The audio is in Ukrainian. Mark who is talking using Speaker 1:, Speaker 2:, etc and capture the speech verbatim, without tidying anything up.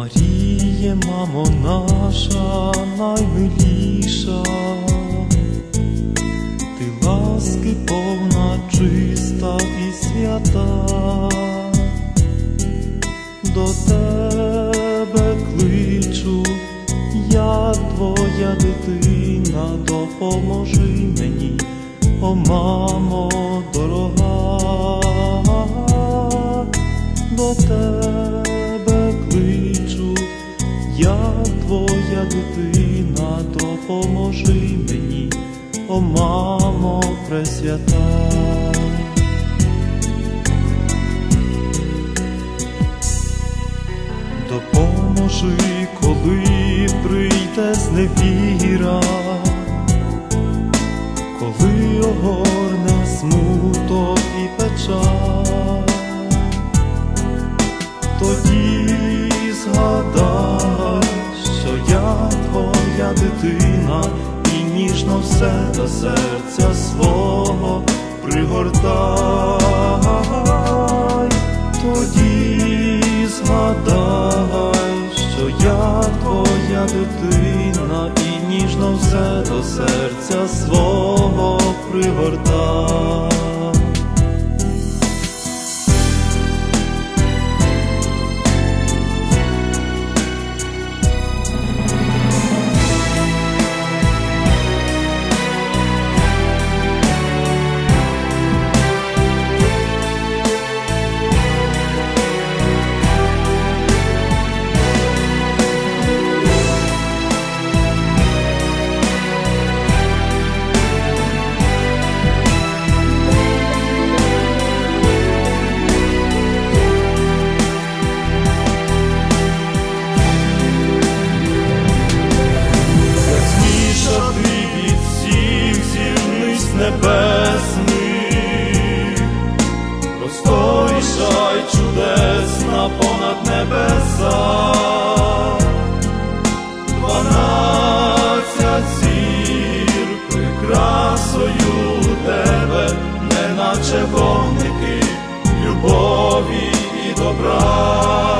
Speaker 1: Маріє, мамо наша наймиліша, ти ласки повна, чиста і свята, до тебе кличу, я твоя дитина, допоможи мені, о мамо дорога, до тебе кличу, я твоя дитина, допоможи мені, о мамо пресвята. Допоможи, коли прийде зневіра, коли огорне смуток і печаль, тоді згадай, що я твоя дитина, і ніжно все до серця свого пригортай. Тоді згадай, що я твоя дитина, і ніжно все до серця свого пригортай. Небесний, розкошай чудесна понад небеса, дванадцять зір прикрасою тебе, неначе вогники любові і добра.